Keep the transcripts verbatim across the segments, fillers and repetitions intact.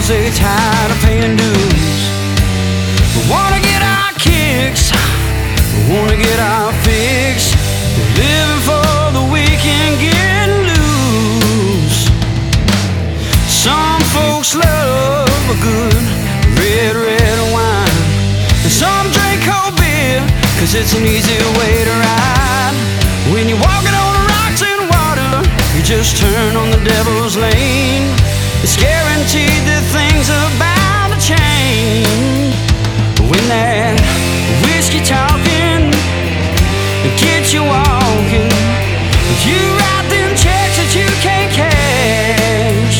say tired of paying dues. We wanna get our kicks, we wanna get our fix. We're living for the weekend, getting loose. Some folks love a good red, red wine, and some drink cold beer, cause it's an easy way to ride. When you're walking on rocks and water, you just turn on the devil's lane. It's guaranteed that things are bound to change. When that whiskey talking gets you walking, you write them checks that you can't cash.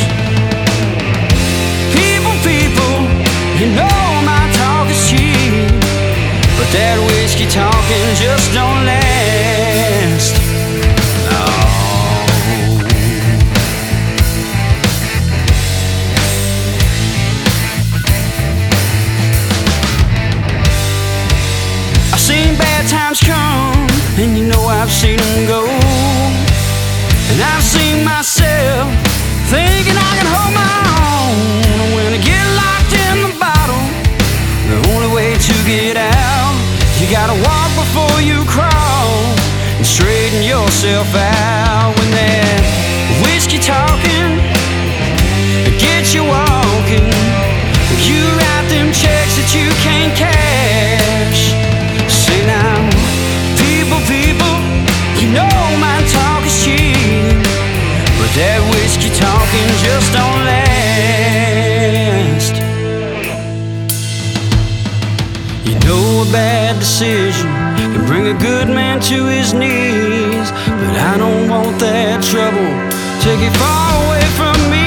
People, people, you know my talk is cheap, but that whiskey talking just don't last. No. I've seen bad times come, and you know I've seen them go. And I've seen myself thinking I can hold my own. When I get locked in the bottle, the only way to get out, you gotta walk before you crawl and straighten yourself out. When that whiskey talking gets you walking, you write them checks that you can't cash. Say now, people, people, you know my talk is cheap, but that whiskey talking just don't last. You know a bad decision can bring a good man to his knees, but I don't want that trouble. Take it far away from me.